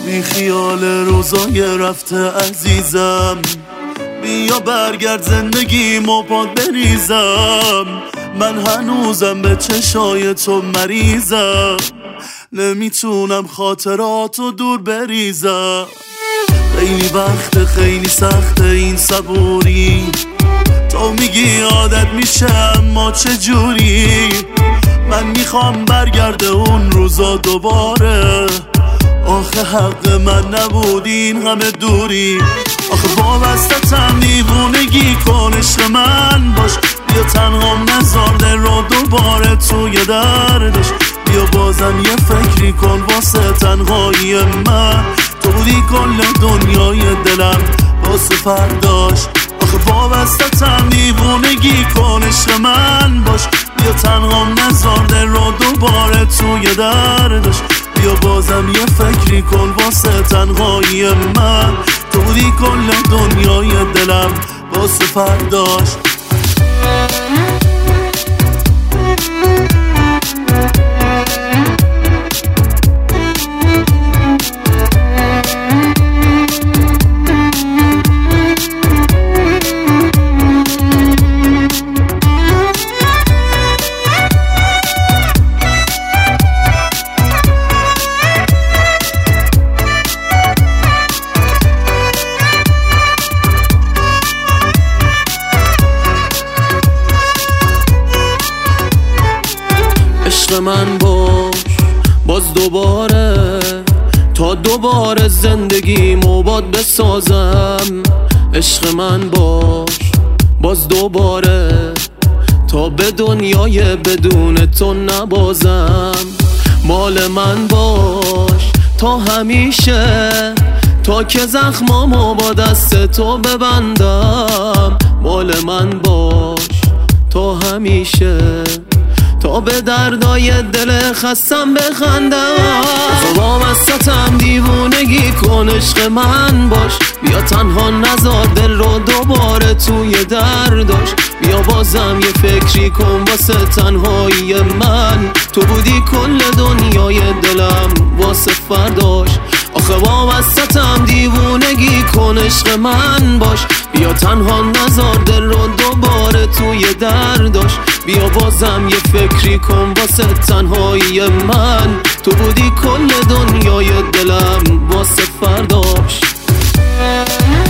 بی خیال روزای رفته عزیزم، بیا برگرد زندگیمو پاد بریزم. من هنوزم به چشای تو مریضم، نمیتونم خاطراتو دور بریزم. خیلی وقت خیلی سخته این صبوری، تو میگی عادت میشه اما چجوری؟ من میخوام برگرده اون روزا دوباره، آخه حق من نبود این همه دوری. آخه وابستتم دیوونگی کن عشق من باش، بیا تنهام نذار دل رو دوباره توی دردش. بیا بازم یه فکری کن واسه تنهایی من، تو بودی کل دنیای دلم واسه فرداش. آخه وابستتم دیوونگی کن عشق من باش، بیا تنهام نذار دل رو دوباره توی دردش. بیا بازم یه فکری کن واسه تنهایی من، تو بودی کل دنیای دلم واسه فرداش. عشق من باز دوباره، تا دوباره زندگیمو باد بسازم. عشق من باز دوباره، تا به دنیای بدون تو نبازم. مال من باش تا همیشه، تا که زخمامو با دست تو ببندم. مال من باش تا همیشه، تا به دردای دل خستم بخندم. وابستتم دیوونگی کن عشق من باش، بیا تنها نذار دل رو دوباره توی درداش. بیا بازم یه فکری کن واسه تنهایی من، تو بودی کل دنیای دلم واسه فرداش. آخه وابستتم دیوونگی کن عشق من باش، بیا تنها نذار دل رو دوباره توی درداش. بیا بازم یه فکری کن واسه تنهایی من، تو بودی کل دنیای دلم واسه فرداش.